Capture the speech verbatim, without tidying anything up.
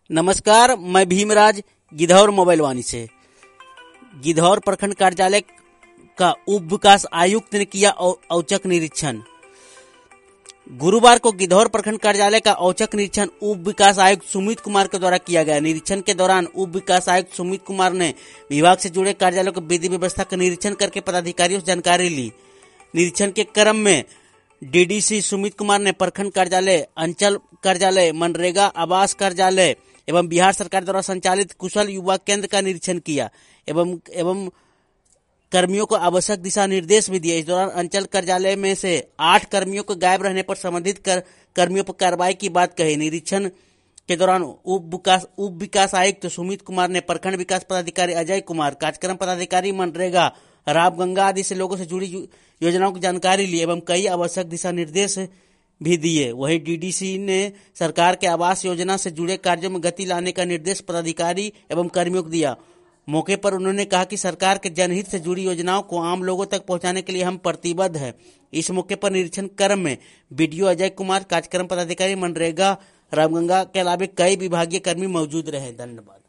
नमस्कार, मैं भीमराज गिधौर मोबाइल वाणी से। गिधौर प्रखंड कार्यालय का उप विकास आयुक्त ने किया औचक निरीक्षण। गुरुवार को गिधौर प्रखंड कार्यालय का औचक निरीक्षण उप विकास आयुक्त सुमित कुमार के द्वारा किया गया। निरीक्षण के दौरान उप विकास आयुक्त सुमित कुमार ने विभाग से जुड़े कार्यालयों की विधि व्यवस्था का निरीक्षण करके पदाधिकारियों से जानकारी ली। निरीक्षण के क्रम में डीडीसी सुमित कुमार ने प्रखंड कार्यालय, अंचल कार्यालय, मनरेगा आवास कार्यालय एवं बिहार सरकार द्वारा संचालित कुशल युवा केंद्र का निरीक्षण किया एवं एवं कर्मियों को आवश्यक दिशा निर्देश भी दिए। इस दौरान अंचल कार्यालय में से आठ कर्मियों को गायब रहने पर संबंधित कर, कर्मियों पर कार्रवाई की बात कही। निरीक्षण के दौरान उप विकास उप विकास आयुक्त सुमित कुमार ने प्रखंड विकास पदाधिकारी अजय कुमार, कार्यक्रम पदाधिकारी मनरेगा रामगंगा आदि से लोगों से जुड़ी योजनाओं की जानकारी ली एवं कई आवश्यक दिशा निर्देश भी दिए। वहीं डीडीसी ने सरकार के आवास योजना से जुड़े कार्यों में गति लाने का निर्देश पदाधिकारी एवं कर्मियों को दिया। मौके पर उन्होंने कहा कि सरकार के जनहित से जुड़ी योजनाओं को आम लोगों तक पहुंचाने के लिए हम प्रतिबद्ध हैं। इस मौके पर निरीक्षण क्रम में बीडीओ अजय कुमार, कार्यक्रम पदाधिकारी मनरेगा रामगंगा के अलावा कई विभागीय कर्मी मौजूद रहे। धन्यवाद।